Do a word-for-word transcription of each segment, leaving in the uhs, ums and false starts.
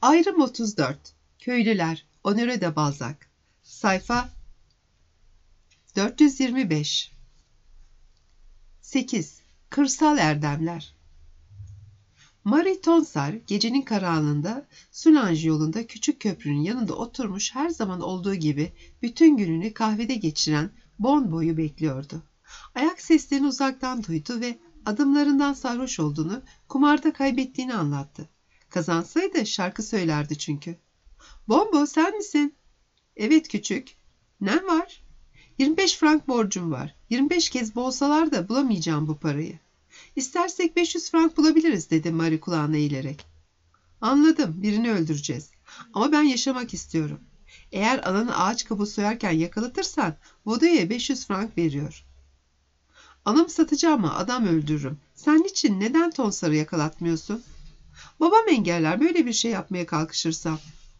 Ayrım otuz dört. Köylüler. Honoré de Balzac. Sayfa dört yüz yirmi beş. sekiz. Kırsal erdemler. Marie Tonsard gecenin karanlığında Soulanges yolunda küçük köprünün yanında oturmuş, her zaman olduğu gibi bütün gününü kahvede geçiren Bonbo'yu bekliyordu. Ayak seslerini uzaktan duydu ve adımlarından sarhoş olduğunu, kumarda kaybettiğini anlattı. Kazansaydı şarkı söylerdi çünkü. "Bonbo, sen misin?" "Evet küçük." "Ne var?" yirmi beş frank borcum var. yirmi beş kez boğsalar da bulamayacağım bu parayı." "İstersek beş yüz frank bulabiliriz," dedi Marie kulağına eğilerek. "Anladım, birini öldüreceğiz. Ama ben yaşamak istiyorum. Eğer ananı ağaç kabuğu soyarken yakalatırsan Vaude'ye beş yüz frank veriyor." "Anamı satacağım ama adam öldürürüm. Sen niçin, neden Tonsard'ı yakalatmıyorsun?" "Babam engeller böyle bir şey yapmaya kalkışırsam."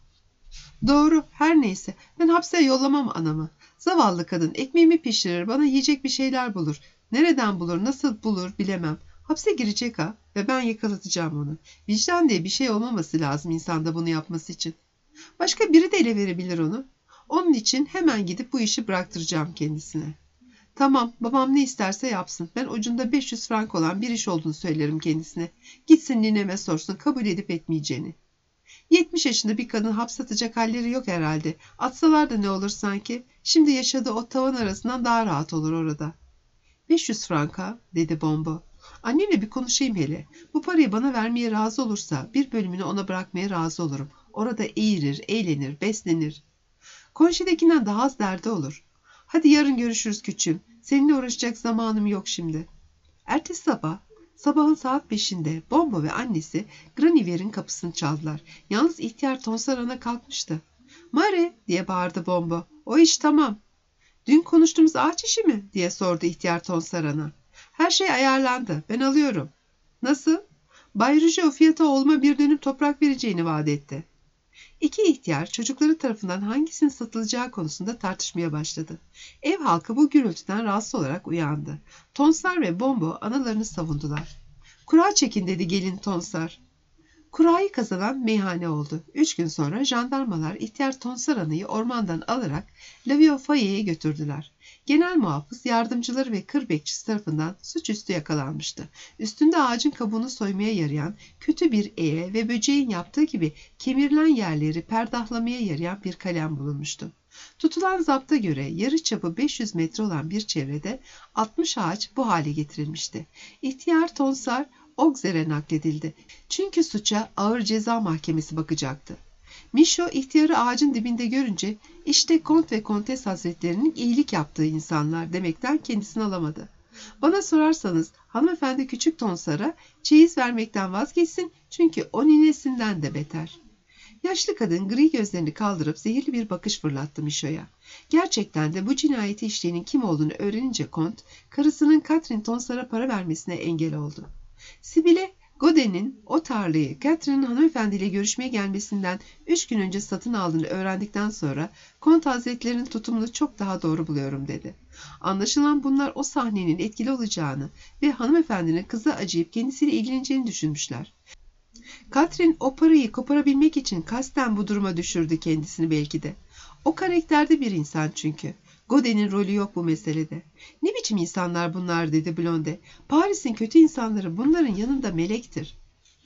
"Doğru, her neyse. Ben hapse yollamam anamı. Zavallı kadın ekmeğimi pişirir, bana yiyecek bir şeyler bulur. Nereden bulur, nasıl bulur bilemem. Hapse girecek ha ve ben yakalatacağım onu. Vicdan diye bir şey olmaması lazım insanda bunu yapması için. Başka biri de ele verebilir onu. Onun için hemen gidip bu işi bıraktıracağım kendisine." "Tamam, babam ne isterse yapsın. Ben ucunda beş yüz frank olan bir iş olduğunu söylerim kendisine. Gitsin nineme sorsun kabul edip etmeyeceğini." Yetmiş yaşında bir kadın hapse atacak halleri yok herhalde. Atsalar da ne olur sanki? Şimdi yaşadığı o tavan arasından daha rahat olur orada. "Beş yüz franka," dedi Bombo. "Annemle bir konuşayım hele. Bu parayı bana vermeye razı olursa bir bölümünü ona bırakmaya razı olurum. Orada eğirir, eğlenir, beslenir. Konşedekinden daha az derdi olur. Hadi yarın görüşürüz küçüğüm. Seninle uğraşacak zamanım yok şimdi." Ertesi sabah, sabahın saat beşinde Bombo ve annesi Granivère'in kapısını çaldılar. Yalnız ihtiyar Tonsard ana kalkmıştı. "Marie," diye bağırdı Bombo. "O iş tamam." "Dün konuştuğumuz ağaç işi mi?" diye sordu ihtiyar Tonsard ana. "Her şey ayarlandı. Ben alıyorum." "Nasıl?" "Bay Rouget o fiyata oğluma bir dönüm toprak vereceğini vaat etti." İki ihtiyar çocukları tarafından hangisinin satılacağı konusunda tartışmaya başladı. Ev halkı bu gürültüden rahatsız olarak uyandı. Tonsard ve Bombo analarını savundular. "Kura çekin," dedi gelin Tonsard. Kurayı kazanan meyhane oldu. Üç gün sonra jandarmalar ihtiyar Tonsard anayı ormandan alarak La Vieux-Foyer'e götürdüler. Genel muhafız, yardımcıları ve kır bekçisi tarafından suçüstü yakalanmıştı. Üstünde ağacın kabuğunu soymaya yarayan kötü bir eğe ve böceğin yaptığı gibi kemirilen yerleri perdahlamaya yarayan bir kalem bulunmuştu. Tutulan zapta göre yarı çapı beş yüz metre olan bir çevrede altmış ağaç bu hale getirilmişti. İhtiyar Tonsard Auxerre'e nakledildi. Çünkü suça ağır ceza mahkemesi bakacaktı. Michaud ihtiyarı ağacın dibinde görünce işte Kont ve Kontes Hazretlerinin iyilik yaptığı insanlar demekten kendisini alamadı. "Bana sorarsanız hanımefendi küçük Tonsard'a çeyiz vermekten vazgeçsin çünkü o ninesinden de beter." Yaşlı kadın gri gözlerini kaldırıp zehirli bir bakış fırlattı Michaud'a. Gerçekten de bu cinayeti işleyenin kim olduğunu öğrenince Kont, karısının Catherine Tonsard'a para vermesine engel oldu. Sibile, Godin'in o tarlayı Catherine'in hanımefendiyle görüşmeye gelmesinden üç gün önce satın aldığını öğrendikten sonra Kont Hazretleri'nin tutumunu çok daha doğru buluyorum dedi. Anlaşılan bunlar o sahnenin etkili olacağını ve hanımefendinin kıza acıyıp kendisiyle ilgileneceğini düşünmüşler. Catherine o parayı koparabilmek için kasten bu duruma düşürdü kendisini belki de. O karakterde bir insan çünkü. Godin'in rolü yok bu meselede. "Ne biçim insanlar bunlar," dedi Blonde. "Paris'in kötü insanları bunların yanında melektir."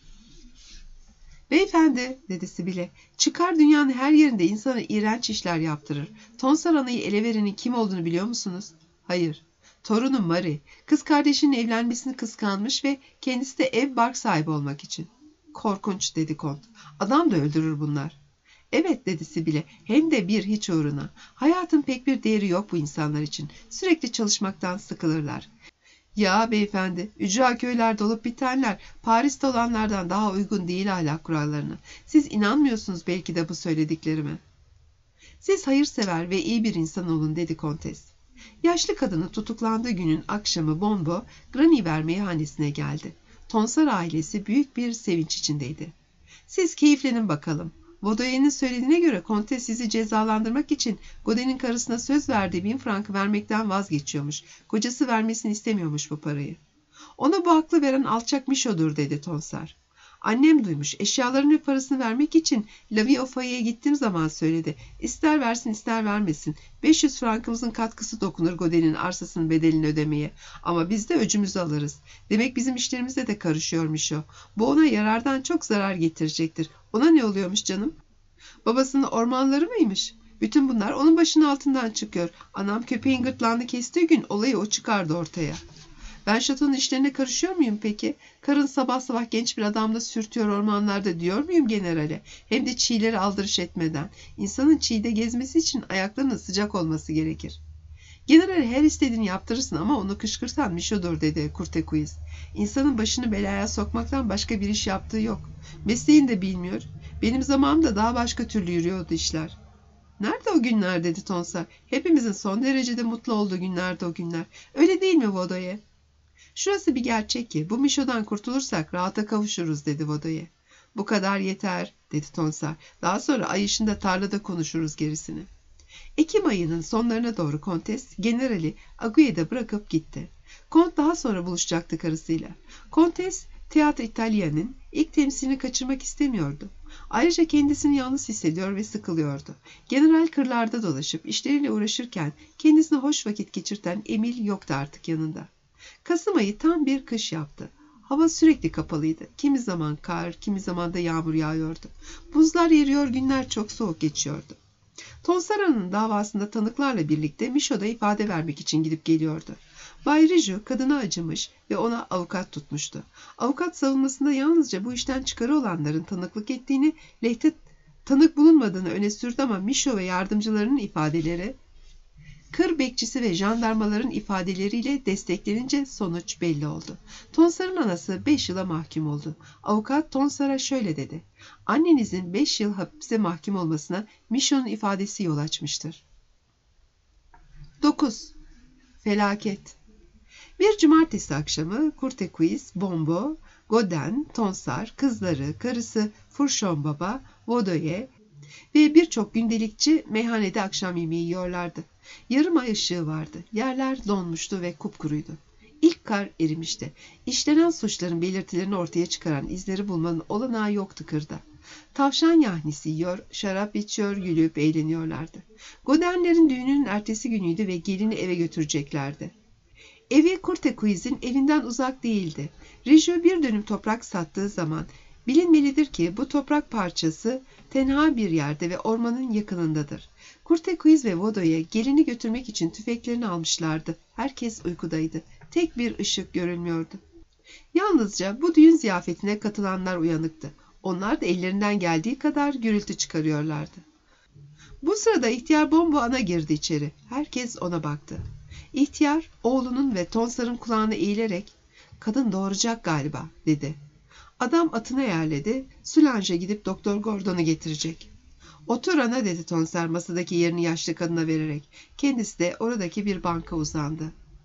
"Beyefendi," dedi Sibile, "çıkar dünyanın her yerinde insana iğrenç işler yaptırır. Tonsard anayı ele verenin kim olduğunu biliyor musunuz?" "Hayır." "Torunum Marie. Kız kardeşinin evlenmesini kıskanmış ve kendisi de ev bark sahibi olmak için." "Korkunç," dedi Kont. "Adam da öldürür bunlar." "Evet," dedi Sibile, "hem de bir hiç uğruna. Hayatın pek bir değeri yok bu insanlar için. Sürekli çalışmaktan sıkılırlar." "Ya beyefendi, ücra köylerde olup bitenler Paris'te olanlardan daha uygun değil ahlak kurallarına. Siz inanmıyorsunuz belki de bu söylediklerime." "Siz hayırsever ve iyi bir insan olun," dedi Kontes. Yaşlı kadının tutuklandığı günün akşamı Bombo, Granivère meyhanesine geldi. Tonsard ailesi büyük bir sevinç içindeydi. "Siz keyiflenin bakalım. Vaude'nin söylediğine göre Kontes sizi cezalandırmak için Godin'in karısına söz verdiği bin frankı vermekten vazgeçiyormuş. Kocası vermesini istemiyormuş bu parayı." "Ona bu aklı veren alçak Michaud'dur," dedi Tonsard. Annem duymuş. Eşyaların ve parasını vermek için La Vie aux Foyer'e gittiğim zaman söyledi. İster versin ister vermesin. beş yüz frankımızın katkısı dokunur Godin'in arsasının bedelini ödemeye. Ama biz de öcümüzü alırız. Demek bizim işlerimize de karışıyormuş o. Bu ona yarardan çok zarar getirecektir. Ona ne oluyormuş canım? Babasının ormanları mıymış? Bütün bunlar onun başının altından çıkıyor. Anam köpeğin gırtlağını kestiği gün olayı o çıkardı ortaya. Ben şatonun işlerine karışıyor muyum peki? Karın sabah sabah genç bir adamla sürtüyor ormanlarda diyor muyum generale? Hem de çiğleri aldırış etmeden. İnsanın çiğde gezmesi için ayaklarının sıcak olması gerekir. Generale her istediğini yaptırırsın ama onu kışkırtan Michaud'dur dedi Courtecuisse. İnsanın başını belaya sokmaktan başka bir iş yaptığı yok. Mesleğini de bilmiyor. Benim zamanımda daha başka türlü yürüyordu işler. Nerede o günler dedi Tonsar. Hepimizin son derecede mutlu olduğu günlerde o günler. Öyle değil mi Vodoye? Şurası bir gerçek ki bu Michaud'dan kurtulursak rahata kavuşuruz dedi Vodoye. Bu kadar yeter dedi Tonsar. Daha sonra ay ışığında tarlada konuşuruz gerisini. Ekim ayının sonlarına doğru Kontes generali Aguil'de bırakıp gitti. Kont daha sonra buluşacaktı karısıyla. Kontes Théâtre Italien'in ilk temsilini kaçırmak istemiyordu. Ayrıca kendisini yalnız hissediyor ve sıkılıyordu. General kırlarda dolaşıp işleriyle uğraşırken kendisine hoş vakit geçirten Emil yoktu artık yanında. Kasım ayı tam bir kış yaptı. Hava sürekli kapalıydı. Kimi zaman kar, kimi zaman da yağmur yağıyordu. Buzlar eriyor, günler çok soğuk geçiyordu. Tonsara'nın davasında tanıklarla birlikte Michaud'a ifade vermek için gidip geliyordu. Bay Riju kadına acımış ve ona avukat tutmuştu. Avukat savunmasında yalnızca bu işten çıkarı olanların tanıklık ettiğini, lehte tanık bulunmadığını öne sürdü ama Michaud ve yardımcılarının ifadeleri, kır bekçisi ve jandarmaların ifadeleriyle desteklenince sonuç belli oldu. Tonsar'ın anası beş yıla mahkum oldu. Avukat Tonsar'a şöyle dedi. Annenizin beş yıl hapse mahkum olmasına Michaud'un ifadesi yol açmıştır. dokuz. Felaket. Bir cumartesi akşamı Courtecuisse, Bombo, Godin, Tonsar, kızları, karısı Fourchon Baba, Vodoye ve birçok gündelikçi meyhanede akşam yemeği yiyorlardı. Yarım ay ışığı vardı. Yerler donmuştu ve kupkuruydu. İlk kar erimişti. İşlenen suçların belirtilerini ortaya çıkaran izleri bulmanın olanağı yoktu kırda. Tavşan yahnisi yiyor, şarap içiyor, gülüp eğleniyorlardı. Godin'lerin düğününün ertesi günüydü ve gelini eve götüreceklerdi. Evi Courtecuisse'in evinden uzak değildi. Riju bir dönüm toprak sattığı zaman bilinmelidir ki bu toprak parçası tenha bir yerde ve ormanın yakınındadır. Courtecuisse ve Vodoye gelini götürmek için tüfeklerini almışlardı. Herkes uykudaydı. Tek bir ışık görülmüyordu. Yalnızca bu düğün ziyafetine katılanlar uyanıktı. Onlar da ellerinden geldiği kadar gürültü çıkarıyorlardı. Bu sırada ihtiyar Bombo ana girdi içeri. Herkes ona baktı. İhtiyar oğlunun ve Tonsar'ın kulağına eğilerek "Kadın doğuracak galiba" dedi. Adam atına yerledi. Soulange'e gidip Doktor Gordon'u getirecek. "Otur ana" dedi Tonsar masadaki yerini yaşlı kadına vererek. Kendisi de oradaki bir banka uzandı.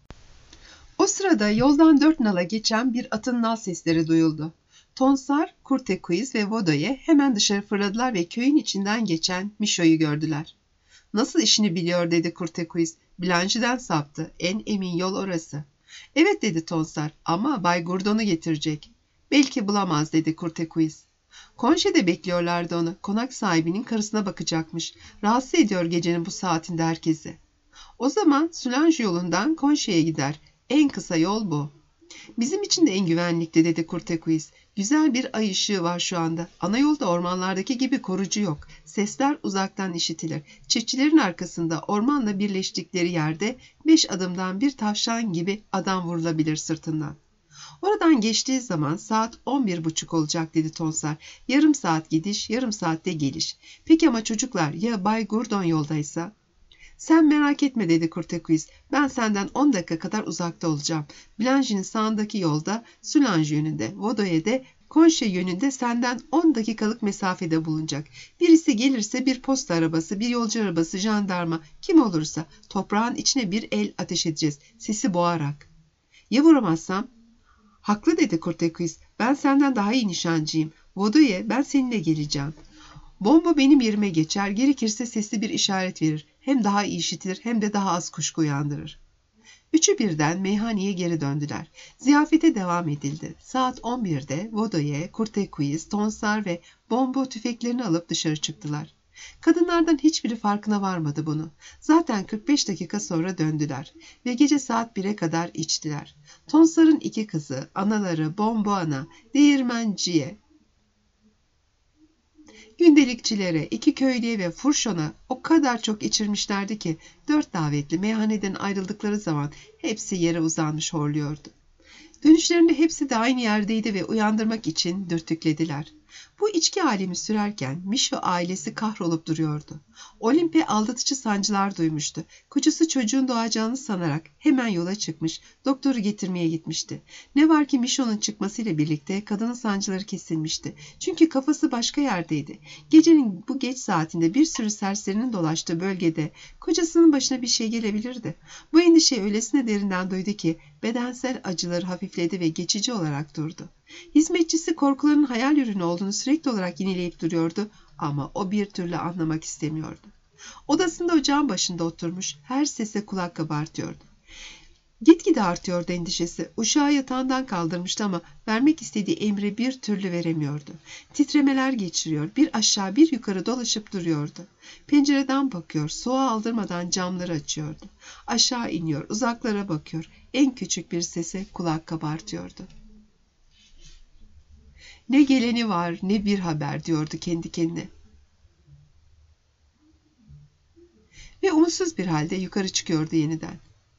O sırada yoldan dört nala geçen bir atın nal sesleri duyuldu. Tonsar, Courtecuisse ve Vodoye hemen dışarı fırladılar ve köyün içinden geçen Michaud'u gördüler. "Nasıl işini biliyor" dedi Courtecuisse. "Blanche'den saptı. En emin yol orası." "Evet" dedi Tonsar, "ama Bay Gourdon'u getirecek." "Belki bulamaz" dedi Courtecuisse. Konşe'de bekliyorlardı onu. Konak sahibinin karısına bakacakmış. Rahatsız ediyor gecenin bu saatinde herkesi. "O zaman Soulange yolundan Konşe'ye gider. En kısa yol bu." "Bizim için de en güvenlikli" dedi Courtecuisse. "Güzel bir ay ışığı var şu anda. Ana yolda ormanlardaki gibi korucu yok. Sesler uzaktan işitilir. Çiftçilerin arkasında ormanla birleştikleri yerde beş adımdan bir tavşan gibi adam vurulabilir sırtından. Oradan geçtiği zaman saat on bir buçuk olacak" dedi Tonsar. "Yarım saat gidiş, yarım saatte geliş. Peki ama çocuklar, ya Bay Gourdon yoldaysa?" "Sen merak etme" dedi Courtecuisse. "Ben senden on dakika kadar uzakta olacağım. Blanche'nin sağındaki yolda, Soulange yönünde, Vodoye'de, Konşe yönünde senden on dakikalık mesafede bulunacak. Birisi gelirse bir posta arabası, bir yolcu arabası, jandarma, kim olursa toprağın içine bir el ateş edeceğiz, sesi boğarak." "Ya vuramazsam?" "Haklı" dedi Courtecuisse. "Ben senden daha iyi nişancıyım. Vodoye, ben seninle geleceğim. Bombo benim yerime geçer, gerekirse sesli bir işaret verir. Hem daha iyi işitilir hem de daha az kuşku uyandırır." Üçü birden meyhaneye geri döndüler. Ziyafete devam edildi. Saat on birde Vodoye, Kurtekuiz, Tonsar ve Bombo tüfeklerini alıp dışarı çıktılar. Kadınlardan hiçbiri farkına varmadı bunu. Zaten kırk beş dakika sonra döndüler ve gece saat bire kadar içtiler. Tonsar'ın iki kızı, anaları Bombo ana, değirmenciye, gündelikçilere, iki köylüye ve Furşon'a o kadar çok içirmişlerdi ki dört davetli meyhaneden ayrıldıkları zaman hepsi yere uzanmış horluyordu. Dönüşlerinde hepsi de aynı yerdeydi ve uyandırmak için dürtüklediler. Bu içki alemi sürerken Mişo ailesi kahrolup duruyordu. Olimpe aldatıcı sancılar duymuştu. Kocası çocuğun doğacağını sanarak hemen yola çıkmış, doktoru getirmeye gitmişti. Ne var ki Mişo'nun çıkmasıyla birlikte kadının sancıları kesilmişti. Çünkü kafası başka yerdeydi. Gecenin bu geç saatinde bir sürü serserinin dolaştığı bölgede kocasının başına bir şey gelebilirdi. Bu endişe öylesine derinden duydu ki bedensel acıları hafifledi ve geçici olarak durdu. Hizmetçisi korkularının hayal ürünü olduğunu sürekli olarak yineleyip duruyordu ama o bir türlü anlamak istemiyordu. Odasında ocağın başında oturmuş, her sese kulak kabartıyordu. Gitgide artıyordu endişesi. Uşağı yatağından kaldırmıştı ama vermek istediği emri bir türlü veremiyordu. Titremeler geçiriyor, bir aşağı bir yukarı dolaşıp duruyordu. Pencereden bakıyor, soğuğa aldırmadan camları açıyordu. Aşağı iniyor, uzaklara bakıyor, en küçük bir sese kulak kabartıyordu. Ne geleni var ne bir haber diyordu kendi kendine. Ve umutsuz bir halde yukarı çıkıyordu yeniden.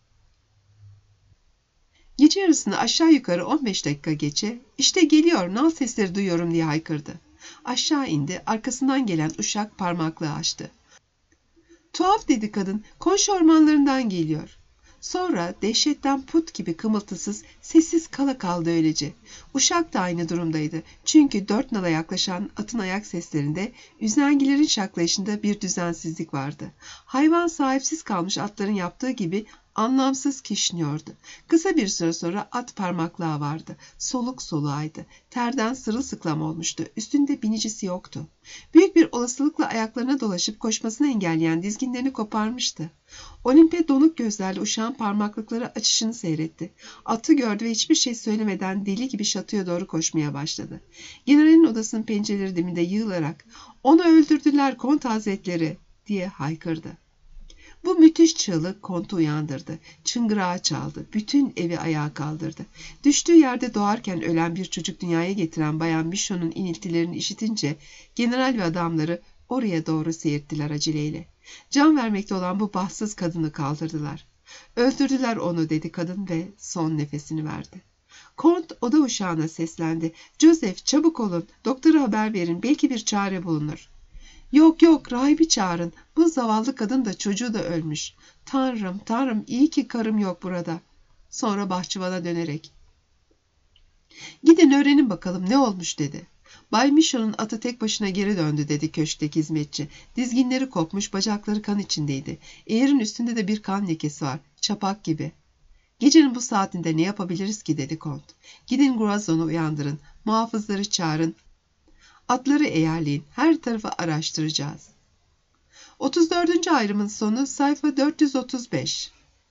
Gece yarısını aşağı yukarı on beş dakika geçe, işte geliyor, nal sesleri duyuyorum diye haykırdı. Aşağı indi, arkasından gelen uşak parmaklığı açtı. Tuhaf dedi kadın, komşu ormanlarından geliyor. Sonra dehşetten put gibi kımıltısız, sessiz kala kaldı öylece. Uşak da aynı durumdaydı. Çünkü dört nala yaklaşan atın ayak seslerinde, üzengilerin şaklayışında bir düzensizlik vardı. Hayvan sahipsiz kalmış atların yaptığı gibi anlamsız kişniyordu. Kısa bir süre sonra at parmaklığa vardı. Soluk soluğaydı. Terden sırılsıklam olmuştu. Üstünde binicisi yoktu. Büyük bir olasılıkla ayaklarına dolaşıp koşmasını engelleyen dizginlerini koparmıştı. Olimpe donuk gözlerle uşağın parmaklıkları açışını seyretti. Atı gördü ve hiçbir şey söylemeden deli gibi şatoya doğru koşmaya başladı. Generalin odasının pencereleri dibinde yığılarak "Onu öldürdüler Kont Hazretleri!" diye haykırdı. Bu müthiş çığlık Kont'u uyandırdı. Çıngırağı çaldı. Bütün evi ayağa kaldırdı. Düştüğü yerde doğarken ölen bir çocuk dünyaya getiren Bayan Mişo'nun iniltilerini işitince general ve adamları oraya doğru seyirttiler aceleyle. Can vermekte olan bu bahtsız kadını kaldırdılar. "Öldürdüler onu," dedi kadın ve son nefesini verdi. Kont oda uşağına seslendi. "Joseph, çabuk olun. Doktora haber verin. Belki bir çare bulunur." "Yok yok, rahibi çağırın. Bu zavallı kadın da çocuğu da ölmüş. Tanrım, tanrım, iyi ki karım yok burada." Sonra bahçıvana dönerek, "Gidin öğrenin bakalım ne olmuş," dedi. "Bay Mişo'nun atı tek başına geri döndü," dedi köşkteki hizmetçi. Dizginleri kopmuş, bacakları kan içindeydi. Eğerin üstünde de bir kan lekesi var, çapak gibi. "Gecenin bu saatinde ne yapabiliriz ki?" dedi Kont. "Gidin Gurazon'u uyandırın, muhafızları çağırın, atları eğerleyin, her tarafı araştıracağız." otuz dördüncü ayrımın sonu sayfa dört yüz otuz beş.